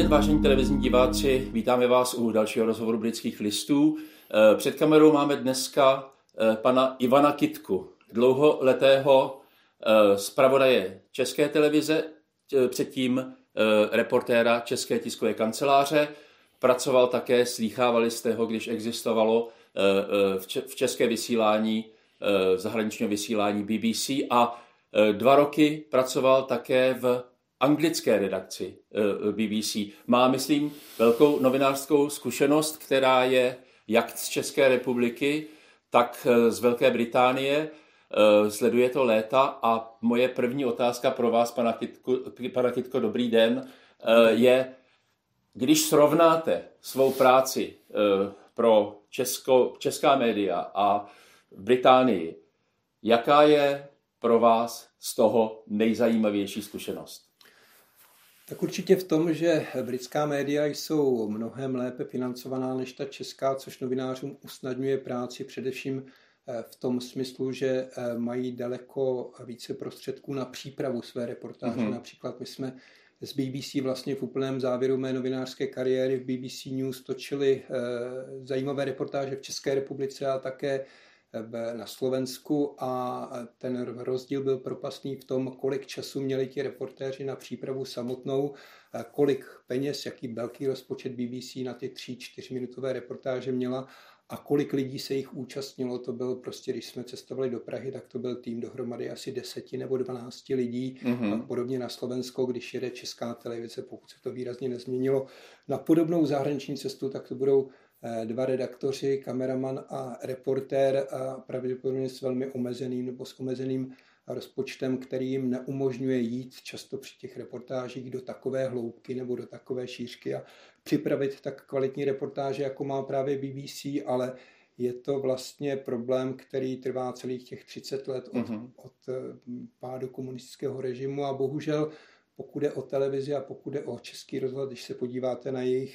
den, vážení televizní diváci, vítáme vás u dalšího rozhovoru Britských listů. Před kamerou máme dneska pana Ivana Kytku, dlouholetého zpravodaje České televize, předtím reportéra České tiskové kanceláře. Pracoval také, slýchávali jste ho, když existovalo v české vysílání, zahraničního vysílání BBC a 2 roky pracoval také v anglické redakci BBC. Má, myslím, velkou novinářskou zkušenost, která je jak z České republiky, tak z Velké Británie. Sleduje to léta a moje první otázka pro vás, pana Kytko, dobrý den, je, když srovnáte svou práci pro česká média a Británii, jaká je pro vás z toho nejzajímavější zkušenost? Tak určitě v tom, že britská média jsou mnohem lépe financovaná než ta česká, což novinářům usnadňuje práci především v tom smyslu, že mají daleko více prostředků na přípravu své reportáže. Například my jsme z BBC vlastně v úplném závěru mé novinářské kariéry v BBC News točili zajímavé reportáže v České republice a také na Slovensku a ten rozdíl byl propastný v tom, kolik času měli ti reportéři na přípravu samotnou, kolik peněz, jaký velký rozpočet BBC na ty 3-4 minutové reportáže měla a kolik lidí se jich účastnilo. To byl prostě, když jsme cestovali do Prahy, tak to byl tým dohromady asi 10 nebo 12 lidí. A podobně na Slovensko, když jede Česká televize, pokud se to výrazně nezměnilo. Na podobnou zahraniční cestu, tak to budou 2 redaktoři, kameraman a reportér a pravděpodobně s velmi omezeným nebo s omezeným rozpočtem, který jim neumožňuje jít často při těch reportážích do takové hloubky nebo do takové šířky a připravit tak kvalitní reportáže, jako má právě BBC, ale je to vlastně problém, který trvá celých těch 30 let od pádu komunistického režimu a bohužel pokud je o televizi a pokud je o Český rozhlas, když se podíváte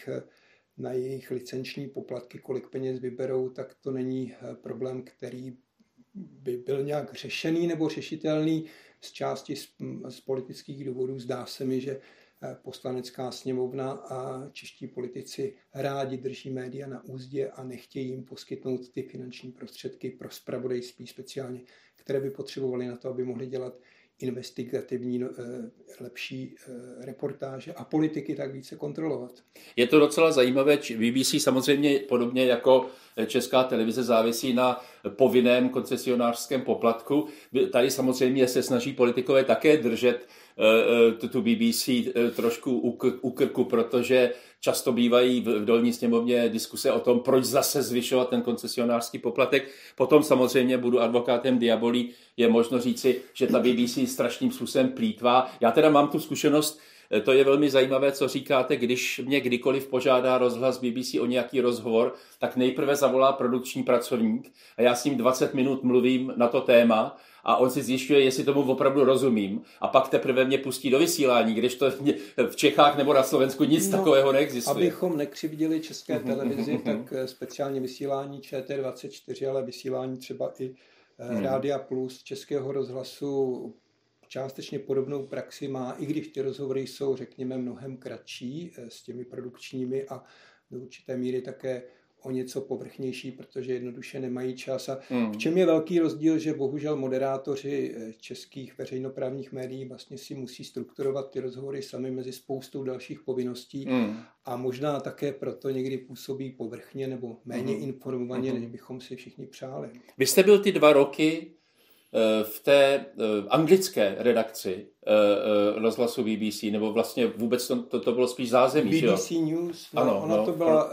na jejich licenční poplatky, kolik peněz vyberou, tak to není problém, který by byl nějak řešený nebo řešitelný z části z politických důvodů. Zdá se mi, že Poslanecká sněmovna a čeští politici rádi drží média na úzdě a nechtějí jim poskytnout ty finanční prostředky pro zpravodajství speciálně, které by potřebovali na to, aby mohli dělat investigativní, lepší reportáže a politiky tak více kontrolovat. Je to docela zajímavé. BBC samozřejmě podobně jako Česká televize závisí na povinném koncesionářském poplatku. Tady samozřejmě se snaží politikové také držet tu BBC trošku u krku, protože často bývají v dolní sněmovně diskuse o tom, proč zase zvyšovat ten koncesionářský poplatek. Potom samozřejmě budu advokátem diabolí, je možno říci, že ta BBC strašným způsobem plýtvá. Já teda mám tu zkušenost, to je velmi zajímavé, co říkáte, když mě kdykoliv požádá rozhlas BBC o nějaký rozhovor, tak nejprve zavolá produkční pracovník a já s ním 20 minut mluvím na to téma a on si zjišťuje, jestli tomu opravdu rozumím a pak teprve mě pustí do vysílání, když to v Čechách nebo na Slovensku nic takového neexistuje. Abychom nekřivdili České televizi, tak speciálně vysílání ČT24, ale vysílání třeba i Rádia Plus Českého rozhlasu částečně podobnou praxi má, i když ty rozhovory jsou, řekněme, mnohem kratší s těmi produkčními a do určité míry také o něco povrchnější, protože jednoduše nemají čas. A v čem je velký rozdíl, že bohužel moderátoři českých veřejnoprávních médií vlastně si musí strukturovat ty rozhovory sami mezi spoustou dalších povinností a možná také proto někdy působí povrchně nebo méně informovaně, než bychom si všichni přáli. Vy jste byl ty 2 roky v té anglické redakci rozhlasu BBC, nebo vlastně vůbec to bylo spíš zázemí, BBC News, to byla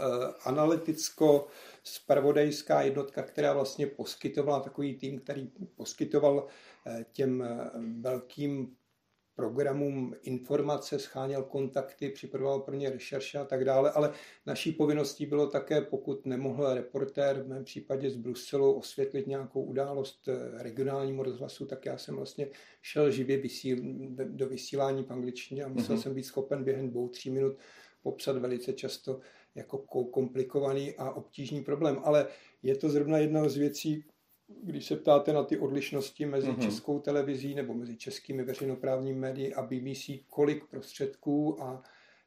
analyticko-zpravodajská jednotka, která vlastně poskytovala takový tým, který poskytoval těm velkým programům informace, scháněl kontakty, připravoval pro ně rešerše a tak dále, ale naší povinností bylo také, pokud nemohl reportér v mém případě z Bruselu osvětlit nějakou událost regionálnímu rozhlasu, tak já jsem vlastně šel živě do vysílání v angličtině a musel jsem být schopen během 2-3 minut popsat velice často jako komplikovaný a obtížný problém, ale je to zrovna jedna z věcí, když se ptáte na ty odlišnosti mezi českou televizí nebo mezi českými veřejnoprávními médii a BBC, kolik prostředků a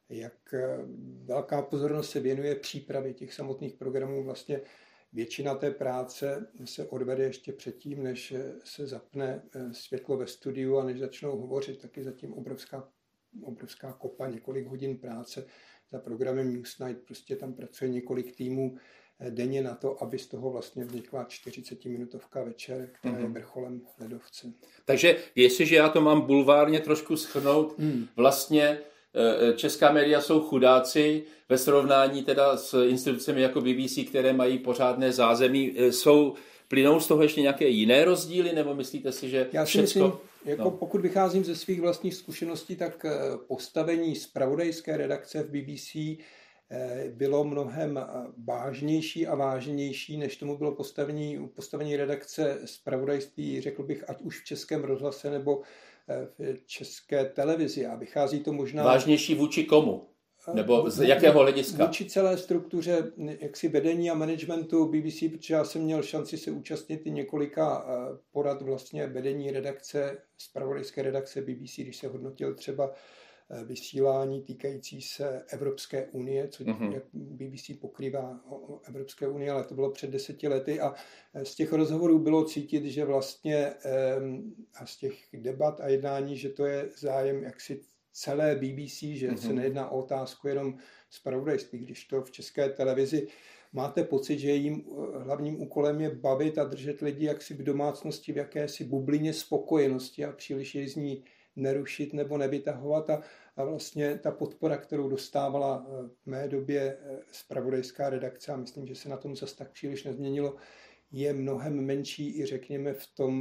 jak velká pozornost se věnuje přípravě těch samotných programů. Vlastně většina té práce se odvede ještě předtím, než se zapne světlo ve studiu a než začnou hovořit, taky zatím obrovská kopa, několik hodin práce za programem Newsnight. Prostě tam pracuje několik týmů denně na to, aby z toho vlastně vznikla 40-minutovka večer, která je vrcholem ledovce. Takže jestliže já to mám bulvárně trošku shrnout, vlastně česká média jsou chudáci ve srovnání teda s institucemi jako BBC, které mají pořádné zázemí. Plynou z toho ještě nějaké jiné rozdíly, nebo myslíte si, že já si myslím, pokud vycházím ze svých vlastních zkušeností, tak postavení zpravodajské redakce v BBC bylo mnohem vážnější a váženější, než tomu bylo postavení redakce zpravodajství, řekl bych, ať už v Českém rozhlase nebo v České televizi. A vychází to možná... Vážnější vůči komu? Nebo z jakého hlediska? Vůči celé struktuře jaksi vedení a managementu BBC, protože já jsem měl šanci se účastnit i několika porad vlastně vedení redakce, zpravodajské redakce BBC, když se hodnotil třeba vysílání týkající se Evropské unie, co jak BBC pokrývá o Evropské unie, ale to bylo před 10 lety a z těch rozhovorů bylo cítit, že vlastně a z těch debat a jednání, že to je zájem jaksi celé BBC, že se nejedná o otázku jenom zpravodajství, když to v České televizi máte pocit, že jejím hlavním úkolem je bavit a držet lidi jaksi v domácnosti v jakési bublině spokojenosti a příliš jej z ní nerušit nebo nevytahovat a vlastně ta podpora, kterou dostávala v mé době zpravodajská redakce, a myslím, že se na tom zase tak příliš nezměnilo, je mnohem menší i řekněme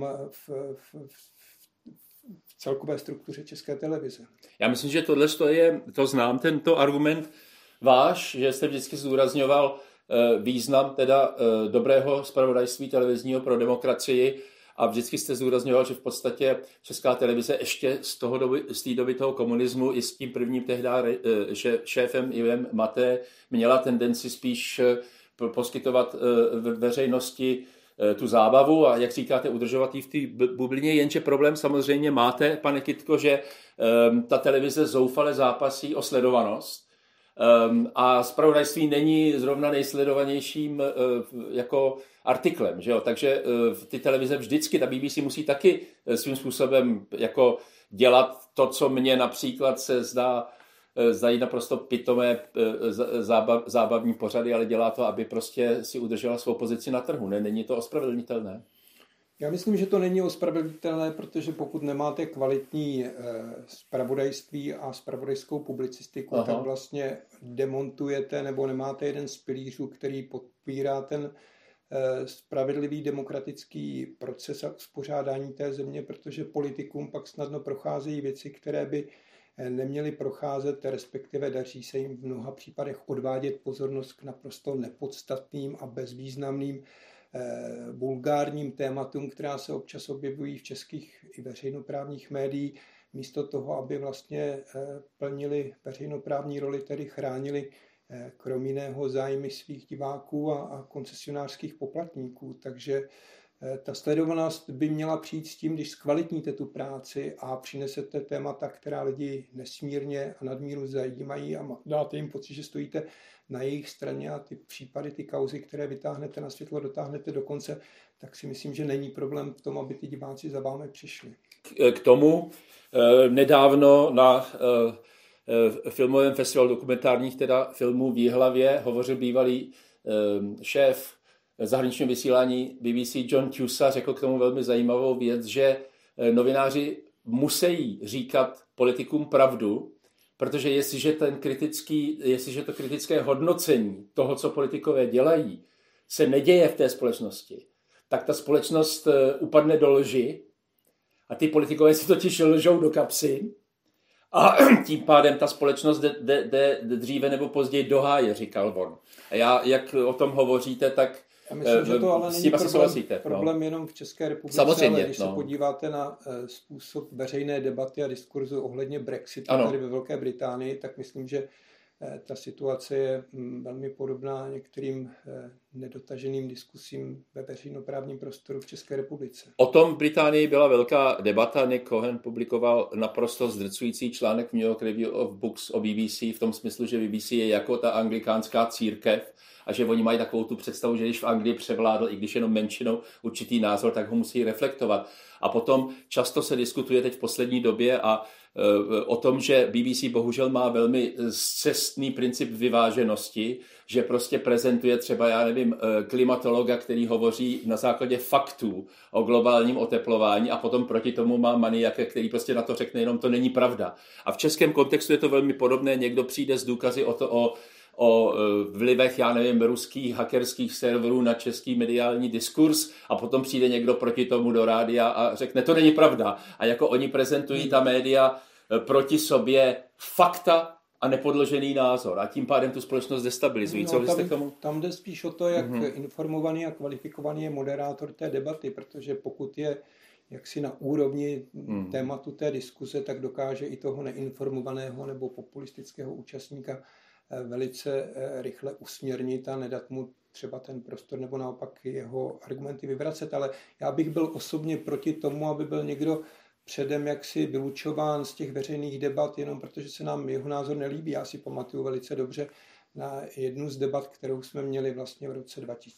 v celkové struktuře České televize. Já myslím, že to znám, tento argument váš, že jste vždycky zdůrazňoval význam teda dobrého zpravodajství televizního pro demokracii a vždycky jste zdůrazňoval, že v podstatě Česká televize ještě z té doby toho komunismu i s tím prvním tehdy šéfem Ivem Maté měla tendenci spíš poskytovat veřejnosti tu zábavu a jak říkáte, udržovat ji v té bublině, jenže problém samozřejmě máte, pane Kytko, že ta televize zoufale zápasí o sledovanost a zpravodajství není zrovna nejsledovanějším jako artiklem, že jo? Takže ty televize vždycky, ta BBC musí taky svým způsobem jako dělat to, co mně například se zdají naprosto pitomé zábavní pořady, ale dělá to, aby prostě si udržela svou pozici na trhu. Není to ospravedlnitelné? Já myslím, že to není ospravedlnitelné, protože pokud nemáte kvalitní zpravodajství a zpravodajskou publicistiku, tak vlastně demontujete nebo nemáte jeden z pilířů, který podpírá ten spravedlivý demokratický proces a uspořádání té země, protože politikům pak snadno procházejí věci, které by neměli procházet, respektive daří se jim v mnoha případech odvádět pozornost k naprosto nepodstatným a bezvýznamným vulgárním tématům, která se občas objevují v českých i veřejnoprávních médiích, místo toho, aby vlastně plnili veřejnoprávní roli, tedy chránili krom jiného zájmy svých diváků a koncesionářských poplatníků. Takže ta sledovanost by měla přijít s tím, když zkvalitníte tu práci a přinesete témata, která lidi nesmírně a nadmíru zajímají a dáte jim pocit, že stojíte na jejich straně a ty případy, ty kauzy, které vytáhnete na světlo, dotáhnete do konce, tak si myslím, že není problém v tom, aby ty diváci za vámi přišli. K tomu nedávno na filmovém festivalu dokumentárních teda filmů v Jihlavě hovořil bývalý šéf zahraničního vysílání BBC John Tusa, řekl k tomu velmi zajímavou věc, že novináři musí říkat politikům pravdu, protože jestliže to kritické hodnocení toho, co politikové dělají, se neděje v té společnosti, tak ta společnost upadne do lži a ty politikové si totiž lžou do kapsy a tím pádem ta společnost jde dříve nebo později do háje, říkal on. A jak o tom hovoříte, tak já myslím, že to ale není problém jenom v České republice, samozřejmě, ale když se podíváte na způsob veřejné debaty a diskurzu ohledně Brexitu tady ve Velké Británii, tak myslím, že ta situace je velmi podobná některým nedotaženým diskusím ve veřejnoprávním prostoru v České republice. O tom v Británii byla velká debata. Nick Cohen publikoval naprosto zdrcující článek v New York Review of Books o BBC v tom smyslu, že BBC je jako ta anglikánská církev a že oni mají takovou tu představu, že když v Anglii převládl, i když jenom menšinou určitý názor, tak ho musí reflektovat. A potom často se diskutuje teď v poslední době o tom, že BBC bohužel má velmi scestný princip vyváženosti, že prostě prezentuje třeba, já nevím, klimatologa, který hovoří na základě faktů o globálním oteplování a potom proti tomu má maniaka, který prostě na to řekne jenom to není pravda. A v českém kontextu je to velmi podobné, někdo přijde s důkazy o vlivech, já nevím, ruských hackerských serverů na český mediální diskurs a potom přijde někdo proti tomu do rádia a řekne, to není pravda. A jako oni prezentují ta média proti sobě fakta a nepodložený názor a tím pádem tu společnost destabilizují. Co jste k tomu? Tam jde spíš o to, jak informovaný a kvalifikovaný je moderátor té debaty, protože pokud je jaksi na úrovni tématu té diskuze, tak dokáže i toho neinformovaného nebo populistického účastníka velice rychle usměrnit a nedat mu třeba ten prostor nebo naopak jeho argumenty vyvracet. Ale já bych byl osobně proti tomu, aby byl někdo předem jaksi vylučován z těch veřejných debat, jenom protože se nám jeho názor nelíbí. Já si pamatuju velice dobře na jednu z debat, kterou jsme měli vlastně v roce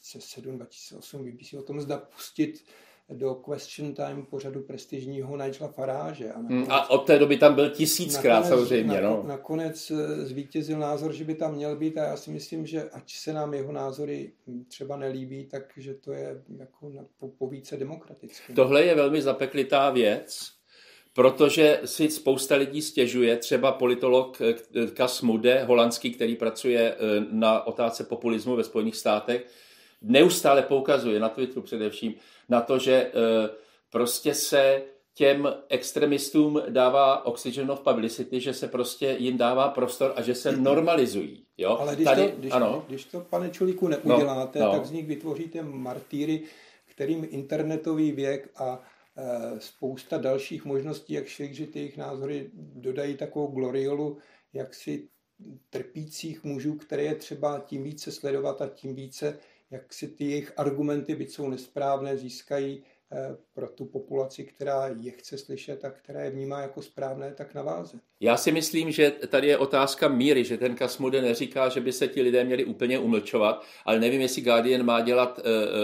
2007-2008 BBC o tom, zda pustit do Question Time pořadu prestižního Nigela Farage. A od té doby tam byl 1000krát samozřejmě. Nakonec zvítězil názor, že by tam měl být a já si myslím, že ať se nám jeho názory třeba nelíbí, takže to je jako po více demokratické. Tohle je velmi zapeklitá věc, protože si spousta lidí stěžuje, třeba politolog Cas Mudde, holandský, který pracuje na otázce populismu ve Spojených státech, neustále poukazuje na Twitteru především na to, že prostě se těm extremistům dává oxygen of publicity, že se prostě jim dává prostor a že se normalizují. Jo? Ale když to, pane Čulíku, neuděláte, tak z nich vytvoříte martýry, kterým internetový věk a spousta dalších možností, jak šířit jejich názory, dodají takovou gloriolu jaksi trpících mužů, které je třeba tím více sledovat a tím více jak si ty jejich argumenty, byť jsou nesprávné, získají pro tu populaci, která je chce slyšet a která je vnímá jako správné, tak na váze. Já si myslím, že tady je otázka míry, že ten Cas Mudde neříká, že by se ti lidé měli úplně umlčovat, ale nevím, jestli Guardian má dělat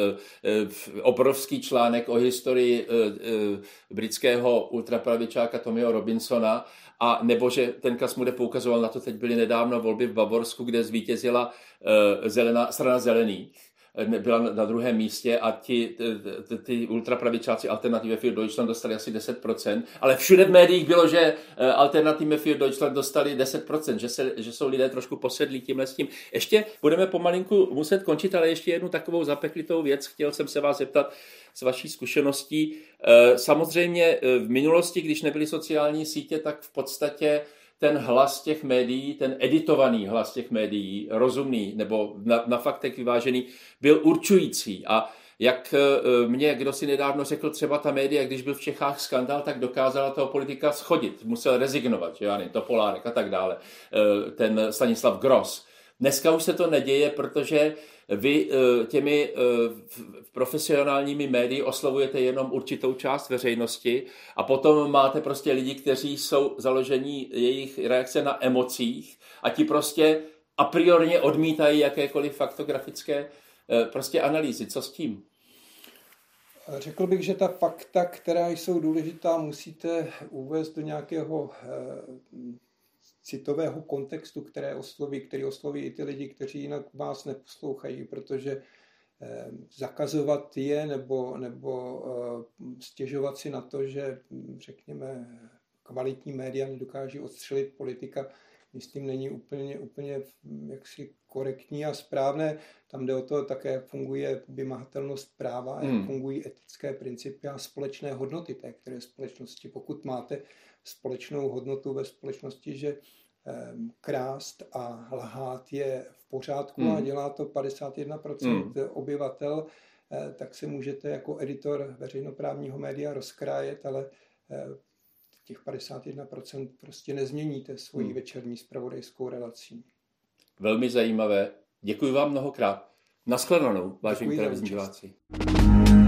obrovský článek o historii britského ultrapravičáka Tommyho Robinsona, a nebo že ten Cas Mudde poukazoval na to, teď byly nedávno volby v Bavorsku, kde zvítězila strana zelených. Byla na druhém místě a ty ultrapravičáci Alternative für Deutschland dostali asi 10%, ale všude v médiích bylo, že Alternative für Deutschland dostali 10%, že jsou lidé trošku posedlí tímhle s tím. Ještě budeme pomalinku muset končit, ale ještě jednu takovou zapeklitou věc. Chtěl jsem se vás zeptat z vaší zkušeností. Samozřejmě v minulosti, když nebyly sociální sítě, tak v podstatě ten hlas těch médií, ten editovaný hlas těch médií, rozumný nebo na faktech vyvážený, byl určující. A jak mě kdo si nedávno řekl, třeba ta média, když byl v Čechách skandál, tak dokázala toho politika schodit. Musel rezignovat, že já nevím, Topolárek a tak dále. Ten Stanislav Gross. Dneska už se to neděje, protože vy těmi profesionálními médii oslovujete jenom určitou část veřejnosti a potom máte prostě lidi, kteří jsou založení jejich reakce na emocích a ti prostě a priorně odmítají jakékoliv faktografické prostě analýzy. Co s tím? Řekl bych, že ta fakta, která jsou důležitá, musíte uvést do nějakého citového kontextu, který osloví i ty lidi, kteří jinak vás neposlouchají, protože zakazovat je nebo stěžovat si na to, že řekněme kvalitní média nedokáží odstřelit politika, myslím, není úplně jaksi korektní a správné. Tam jde o to také, jak funguje vymahatelnost práva, jak fungují etické principy a společné hodnoty té které společnosti. Pokud máte společnou hodnotu ve společnosti, že krást a lhát je v pořádku a dělá to 51% obyvatel, tak se můžete jako editor veřejnoprávního média rozkrájet, ale těch 51% prostě nezměníte svojí večerní zpravodajskou relací. velmi zajímavé. Děkuji vám mnohokrát. Naschledanou, vážení televizní diváci.